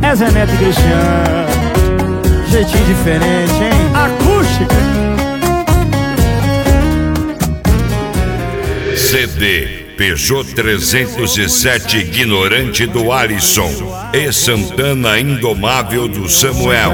É Zé Neto e Cristiano. Jeitinho diferente, hein? Acústica. CD Peugeot 307 Ignorante do Alisson e Santana Indomável do Samuel.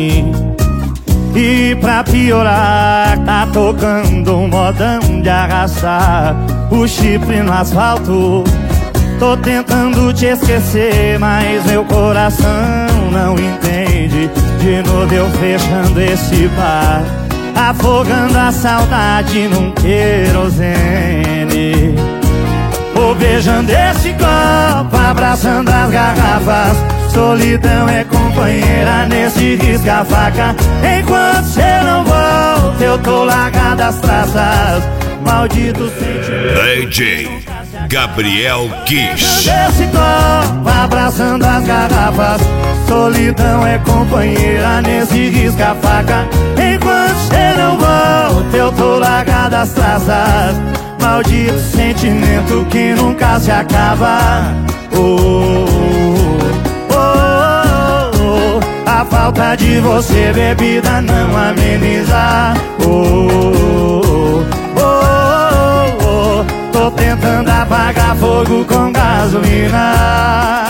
E pra piorar, tá tocando um modão de arrastar o chifre no asfalto. Tô tentando te esquecer, mas meu coração não entende. De novo eu fechando esse bar, afogando a saudade num querosene. Vou beijando esse copo, abraçando as garrafas. Solidão é companheira nesse risca-faca. Enquanto cê não volta, eu tô largado as traças. Maldito sentimento. DJ Gabriel Kish. Esse copo, abraçando as garrafas. Solidão é companheira nesse risca-faca. Enquanto cê não volta, eu tô largado as traças. Maldito sentimento que nunca se acaba. A falta de você, bebida, não ameniza. Tô tentando apagar fogo com gasolina.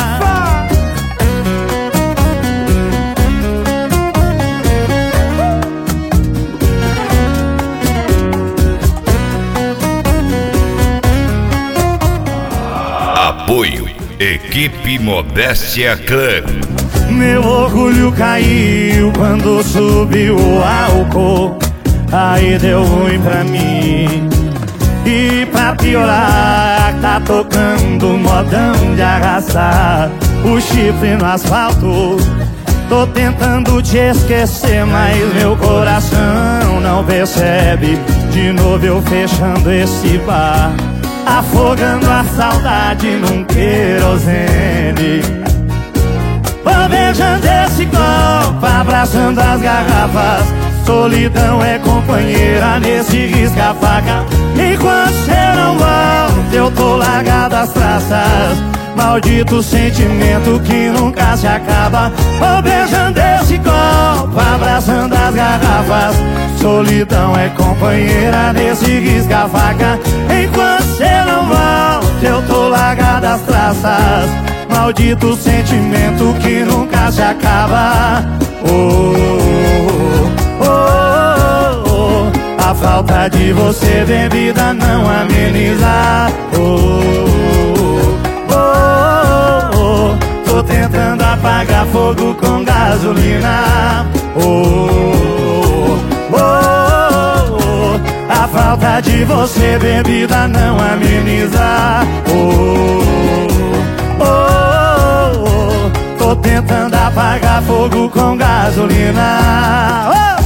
Apoio Equipe Modéstia Clã. Meu orgulho caiu quando subiu o álcool. Aí deu ruim pra mim. E pra piorar, tá tocando modão de arrastar o chifre no asfalto. Tô tentando te esquecer, mas meu coração não percebe. De novo eu fechando esse bar, afogando a saudade num querosene. Vou beijando esse copo, abraçando as garrafas. Solidão é companheira nesse risca-faca. Enquanto cê não volta, eu tô largado as traças. Maldito sentimento que nunca se acaba. Vou beijando esse copo, abraçando as garrafas. Solidão é companheira nesse risca-faca. Enquanto cê não volta, eu tô largado as traças. Maldito sentimento que nunca se acaba. A falta de você, bebida, não ameniza. Tô tentando apagar fogo com gasolina. A falta de você, bebida, não ameniza. Tô tentando apagar fogo com gasolina.